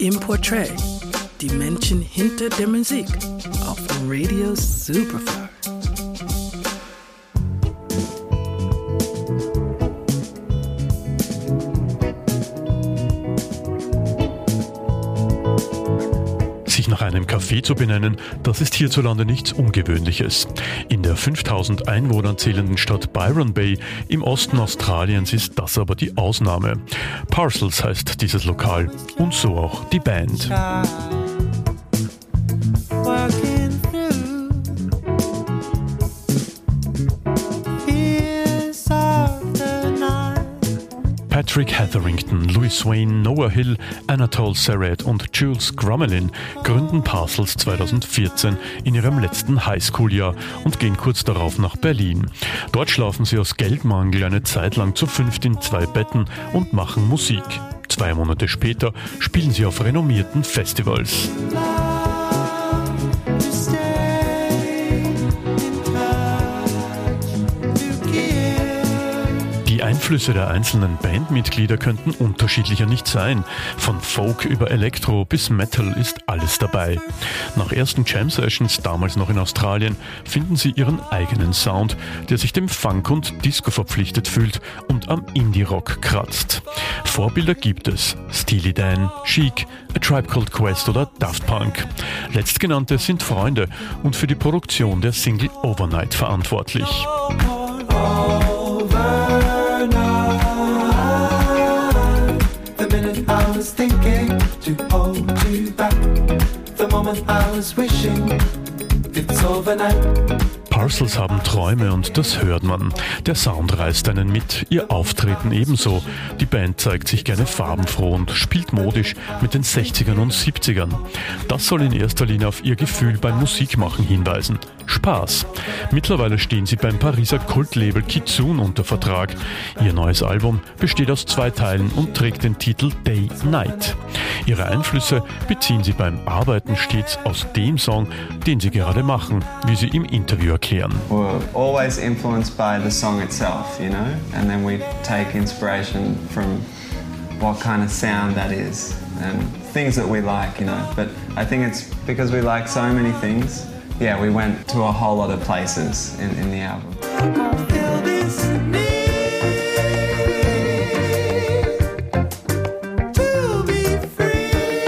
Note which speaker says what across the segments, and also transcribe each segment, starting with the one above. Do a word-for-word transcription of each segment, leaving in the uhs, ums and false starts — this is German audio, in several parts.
Speaker 1: im Portrait, die Menschen hinter der Musik auf Radio Superfly.
Speaker 2: Sich nach einem Café zu benennen, das ist hierzulande nichts Ungewöhnliches. In der fünftausend Einwohner zählenden Stadt Byron Bay im Osten Australiens ist das aber die Ausnahme. Parcels heißt dieses Lokal und so auch die Band. Patrick Hetherington, Louis Wayne, Noah Hill, Anatole Serret und Jules Grummelin gründen Parcels zweitausendvierzehn in ihrem letzten Highschool-Jahr und gehen kurz darauf nach Berlin. Dort schlafen sie aus Geldmangel eine Zeit lang zu fünft in zwei Betten und machen Musik. Zwei Monate später spielen sie auf renommierten Festivals. Die Einflüsse der einzelnen Bandmitglieder könnten unterschiedlicher nicht sein. Von Folk über Elektro bis Metal ist alles dabei. Nach ersten Jam-Sessions, damals noch in Australien, finden sie ihren eigenen Sound, der sich dem Funk und Disco verpflichtet fühlt und am Indie-Rock kratzt. Vorbilder gibt es: Steely Dan, Chic, A Tribe Called Quest oder Daft Punk. Letztgenannte sind Freunde und für die Produktion der Single Overnight verantwortlich.
Speaker 3: I was thinking to hold you back. The moment I was wishing it's overnight.
Speaker 2: Parcels haben Träume und das hört man. Der Sound reißt einen mit, ihr Auftreten ebenso. Die Band zeigt sich gerne farbenfroh und spielt modisch mit den sechzigern und siebzigern. Das soll in erster Linie auf ihr Gefühl beim Musikmachen hinweisen. Spaß. Mittlerweile stehen sie beim Pariser Kultlabel Kitsune unter Vertrag. Ihr neues Album besteht aus zwei Teilen und trägt den Titel Day Night. Ihre Einflüsse beziehen sie beim Arbeiten stets aus dem Song, den sie gerade machen, wie sie im Interview erklären.
Speaker 4: We're always influenced by the song itself, you know, and then we take inspiration from what kind of sound that is and things that we like, you know. But I think it's because we like so many things. Yeah, we went to a whole lot of places in, in the album.
Speaker 3: I feel this need to be free.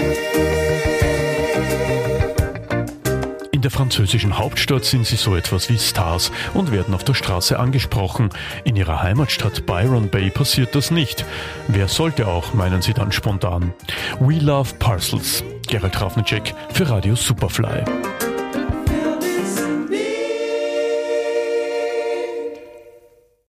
Speaker 2: In der französischen Hauptstadt sind sie so etwas wie Stars und werden auf der Straße angesprochen. In ihrer Heimatstadt Byron Bay passiert das nicht. Wer sollte auch, meinen sie dann spontan. We love Parcels. Gerald Rafnicek für Radio Superfly.